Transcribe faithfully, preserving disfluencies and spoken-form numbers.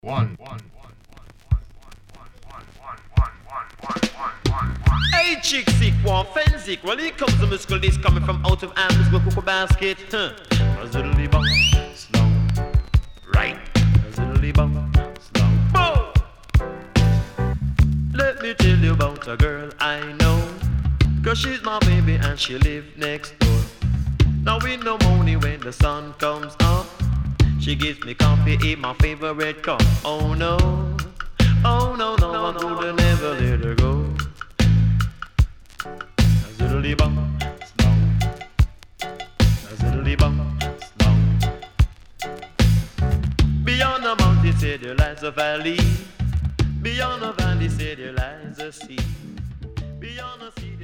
One. Hey, chick sick, one fensick. Well, here comes the musical disc coming from out of Amber's Cocoa Basket. Huh. A ziddly bum, slow. Right. A ziddly bum, slow. Boom! Let me tell you about a girl I know. Cause she's my baby and she live next door. Now in the morning when the sun comes up, she gives me coffee in my favorite cup. Oh no, oh no, no, I could never let her go. A ziddly bum, slow. A ziddly bum, slow. Beyond the mountain, say there lies a valley. Beyond the valley, say there lies a sea. Beyond the sea.